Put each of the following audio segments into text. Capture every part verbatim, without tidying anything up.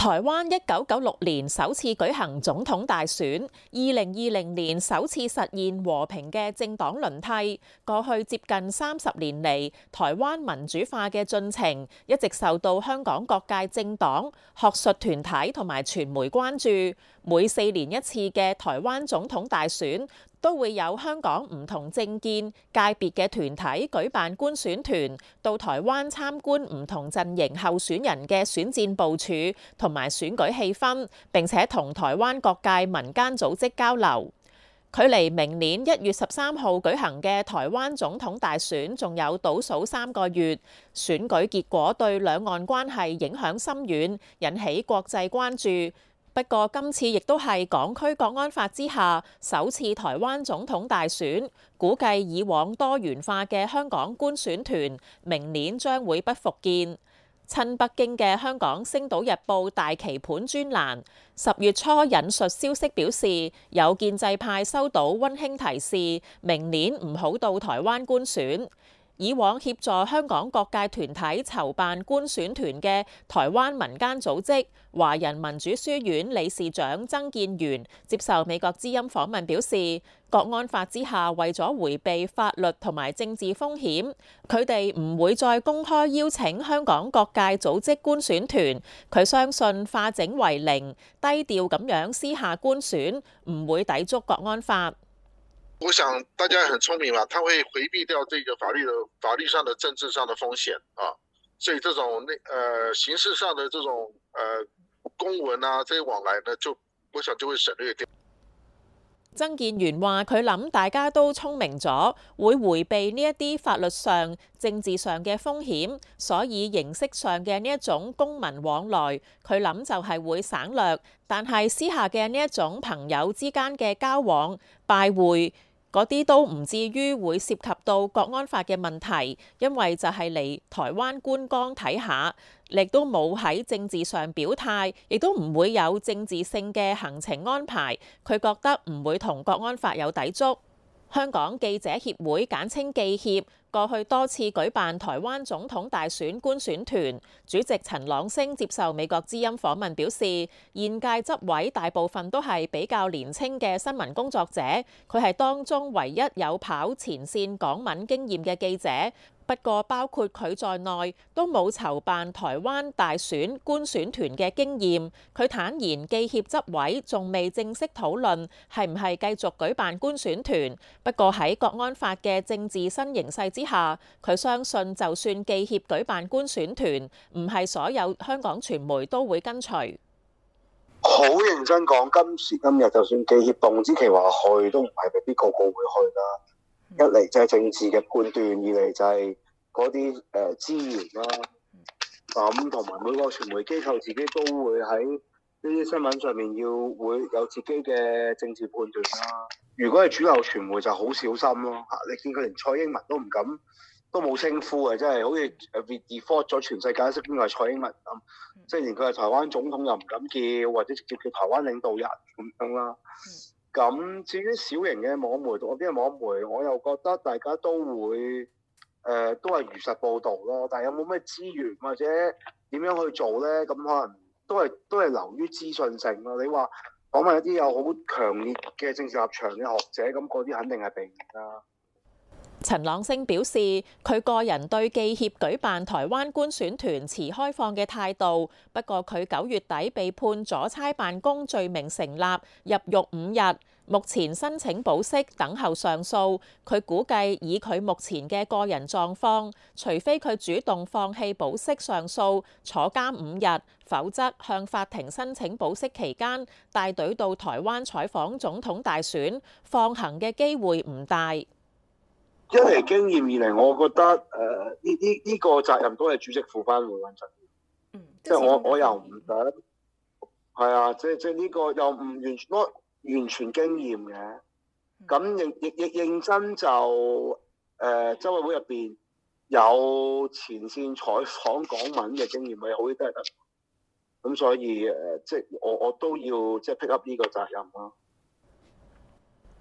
台灣一九九六年首次舉行總統大選，二零二零年首次實現和平嘅政黨輪替。過去接近三十年嚟，台灣民主化嘅進程一直受到香港各界政黨、學術團體同埋傳媒關注。每四年一次嘅台灣總統大選，都會有香港唔同政見界別嘅團體舉辦觀選團到台灣參觀唔同陣營候選人嘅選戰部署同埋選舉氣氛，並且同台灣各界民間組織交流。距離明年一月十三號舉行嘅台灣總統大選仲有倒數三個月，選舉結果對兩岸關係影響深遠，引起國際關注。不過今次亦都係港區國安法之下首次台灣總統大選，估計以往多元化嘅香港觀選團明年將會不復見。親北京嘅香港《星島日報》大棋盤專欄十月初引述消息表示，有建制派收到溫馨提示，明年唔好到台灣觀選。以往協助香港各界團體籌辦觀選團嘅台灣民間組織華人民主書院理事長曾建元接受美國之音訪問表示，國安法之下為咗迴避法律同埋政治風險，佢哋唔會再公開邀請香港各界組織觀選團。佢相信化整為零，低調咁樣私下觀選，唔會抵觸國安法。 我想大家很聰明嘛，他會迴避掉這個法律的法律上的政治上的風險啊，所以這種那呃形式上的這種呃公文啊，這些往來呢，就我想就會省略掉。 曾建元話：佢諗大家都聰明咗，會迴避呢一啲法律上、政治上嘅風險，所以形式上嘅呢一種公民往來，佢諗就係會省略。但係私下嘅呢一種朋友之間嘅交往、拜會，嗰啲都唔至於會涉及到國安法嘅問題，因為就係嚟台灣觀光睇下，亦都冇喺政治上表態，亦都唔會有政治性嘅行程安排。佢覺得唔會同國安法有抵觸。香港記者協會簡稱記協，過去多次舉辦台灣總統大選觀選團，主席陳朗昇接受美國之音訪問表示，現屆執委大部分都係比較年輕嘅新聞工作者，佢係當中唯一有跑前線港聞經驗嘅記者。不過包括佢在內都冇籌辦台灣大選觀選團嘅經驗。佢坦言記協執委仲未正式討論係唔係繼續舉辦觀選團。不過喺國安法嘅政治新形勢之下，佢相信就算記協舉辦觀選團，唔係所有香港傳媒都會跟隨。 好認真講，今時今日就算記協動之期話去，都唔係未必個個會去啦。一嚟就係政治嘅判斷，二嚟就係嗰啲誒資源啦。咁同埋每個傳媒機構自己都會喺呢啲新聞上面要會有自己嘅政治判斷啦。如果係主流傳媒就好小心咯嚇，你見佢連蔡英文都唔敢，都冇稱呼嘅，真係好似 default 咗全世界識邊個係蔡英文咁，即係連佢係台灣總統又唔敢叫，或者直接叫台灣領導人咁樣啦。咁至於小型嘅網媒同嗰啲嘅網媒，我又覺得大家都會誒、呃、都係如實報導咯。但係有冇咩資源或者點樣去做咧？咁可能都係都係流於資訊性咯。你話訪問一啲有好強烈嘅政治立場嘅學者，咁嗰啲肯定係避免啦。 陳朗昇表示，佢個人對記協舉辦台灣觀選團持開放嘅態度，不過佢九月底被判阻差辦公罪名成立，入獄五日，目前申請保釋等候上訴。佢估計以佢目前嘅個人狀況，除非佢主動放棄保釋上訴，坐監五日，否則向法庭申請保釋期間帶隊到台灣採訪總統大選，放行嘅機會唔大。 一嚟經驗，二嚟我覺得誒呢呢呢個責任都係主席負翻會穩陣。嗯，即係我我又唔想係啊，即係即係呢個又唔完全完全經驗嘅。咁認認認認真就誒、呃，執委會入邊有前線採訪港聞嘅經驗，咪好啲都係得。咁所以誒，即係我我都要即係 pick up 呢個責任咯。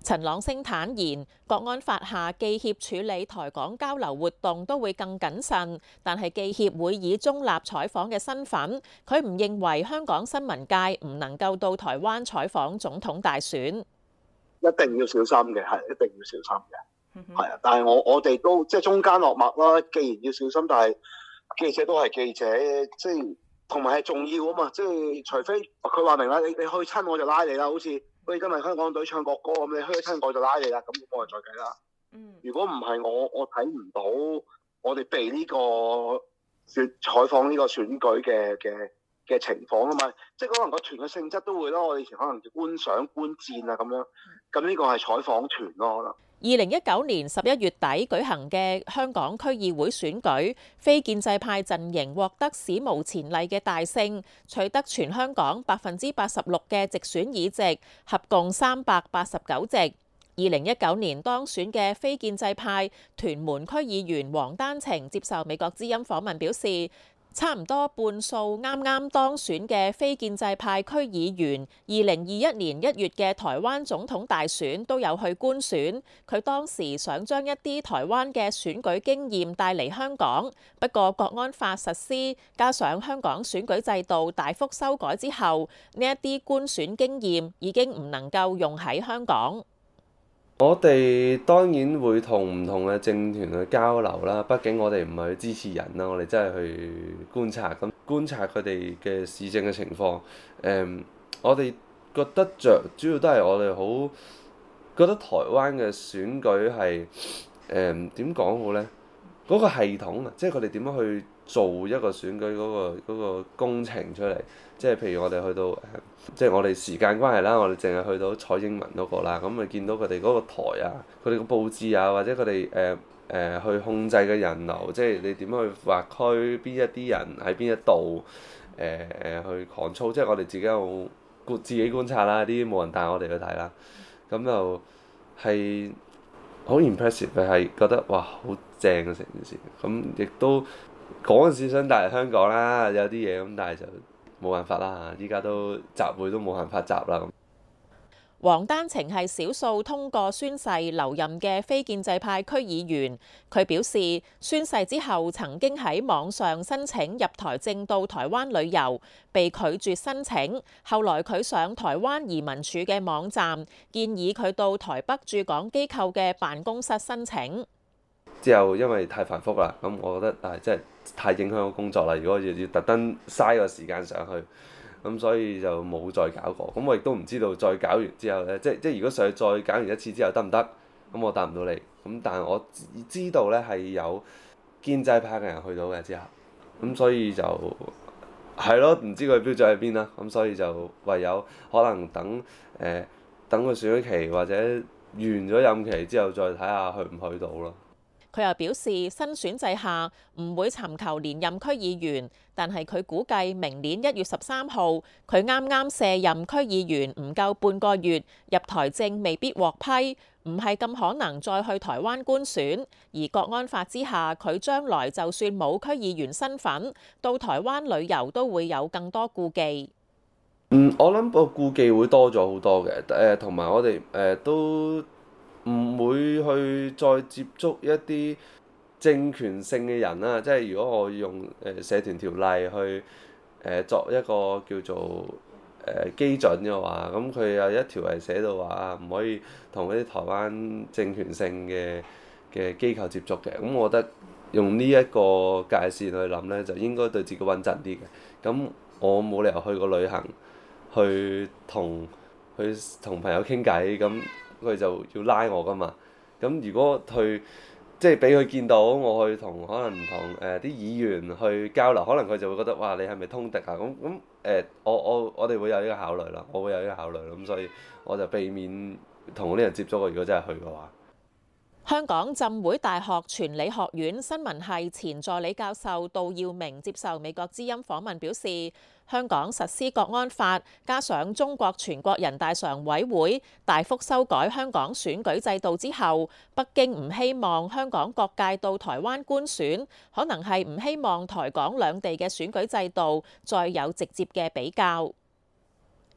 陳朗昇坦言，國安法下記協處理台港交流活動都會更謹慎，但係記協會以中立採訪嘅身份，佢唔認為香港新聞界唔能夠到台灣採訪總統大選。 一定要小心嘅，係一定要小心嘅，係啊！但係我我哋都即係中間落墨啦。既然要小心，但係記者都係記者，即係同埋係重要啊嘛！即係除非佢話明啦，你你去親我就拉你啦，好似。好似今日香港隊唱國歌咁，你去親我就拉你啦，咁我就再計啦。嗯，如果唔係我，我睇唔到我哋被呢個選採訪呢個選舉嘅嘅嘅情況啊嘛。即係可能個團嘅性質都會咯。我哋以前可能叫觀賞觀戰啊咁樣，咁呢個係採訪團咯。可能二零一九年十一月底舉行嘅香港區議會選舉，非建制派陣營獲得史無前例嘅大勝，取得全香港百分之八十六嘅直選議席，合共三百八十九席。二零一九年當選嘅非建制派屯門區議員黃丹晴接受美國之音訪問表示，差唔多半數啱啱當選嘅非建制派區議員，二零二一年一月嘅台灣總統大選都有去觀選。佢當時想將一啲台灣嘅選舉經驗帶嚟香港，不過國安法實施，加上香港選舉制度大幅修改之後，呢一啲觀選經驗已經唔能夠用喺香港。 我哋當然會同唔同嘅政團去交流啦，畢竟我哋唔係去支持人啦，我哋真係去觀察，咁觀察佢哋嘅市政嘅情況。誒、嗯，我哋覺得着主要都係我哋好覺得台灣嘅選舉係誒點講好呢？嗰、嗰個系統啊，即係佢哋點樣去做一個選舉嗰、嗰個嗰個工程出嚟。即係譬如我哋去到誒，即係我哋時間關係啦，我哋淨係去到蔡英文嗰個啦，咁咪見到佢哋嗰個台啊，佢哋個佈置啊，或者佢哋誒誒去控制嘅人流，即係你點樣去劃區，邊一啲人喺邊一度誒誒去 control，即係我哋自己有自己觀察啦，啲冇人帶我哋去睇啦，咁就係好 impressive 嘅，係覺得哇好正嘅成件事，咁亦都嗰陣時想帶嚟香港啦，有啲嘢咁，但係就冇辦法啦，依家都集會都冇辦法集啦。 黃丹晴係少數通過宣誓留任嘅非建制派區議員，佢表示宣誓之後曾經喺網上申請入台證到台灣旅遊，被拒絕申請。後來佢上台灣移民署嘅網站，建議佢到台北駐港機構嘅辦公室申請。 之後因為太繁複啦，咁我覺得啊真係太影響我工作啦。如果要要特登嘥個時間上去，咁所以就冇再搞過。咁我亦都唔知道再搞完之後咧，即即如果上去再搞完一次之後得唔得？咁我答唔到你。咁但係我知道咧係有建制派嘅人去到嘅之後，咁所以就係咯，唔知佢標準喺邊啦。咁所以就唯有可能等誒、呃、等個選舉期或者完咗任期之後再睇下去唔去到咯。 佢又表示，新選制下唔會尋求連任區議員，但係佢估計明年一月十三號，佢啱啱卸任區議員唔夠半個月，入台證未必獲批，唔係咁可能再去台灣觀選。而國安法之下，佢將來就算冇區議員身份，到台灣旅遊都會有更多顧忌。 嗯，我諗個顧忌會多咗好多嘅，誒同埋我哋誒、呃、都唔會去再接觸一啲政權性嘅人啦，即係如果我用誒社團條例去誒、呃、作一個叫做誒、呃、基準嘅話，咁佢有一條係寫到話唔可以同嗰啲台灣政權性嘅嘅機構接觸嘅，咁我覺得用呢一個界線去諗咧，就應該對自己穩陣啲嘅。咁我冇理由去個旅行去同去同朋友傾偈咁。佢就要拉我㗎嘛，咁如果去即係俾佢見到我去同可能同誒啲議員去交流，可能佢就會覺得哇，你係咪通敵啊？咁咁誒，我我我哋會有呢個考慮啦，我會有呢個考慮啦，咁所以我就避免同嗰啲人接觸。如果真係去嘅話。 香港浸會大學傳理學院新聞系前助理教授杜耀明接受美國之音訪問表示，香港實施國安法，加上中國全國人大常委會大幅修改香港選舉制度之後，北京唔希望香港各界到台灣觀選，可能係唔希望台港兩地嘅選舉制度再有直接嘅比較。而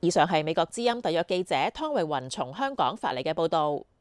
以上係美國之音特約記者湯慧雲從香港發嚟嘅報導。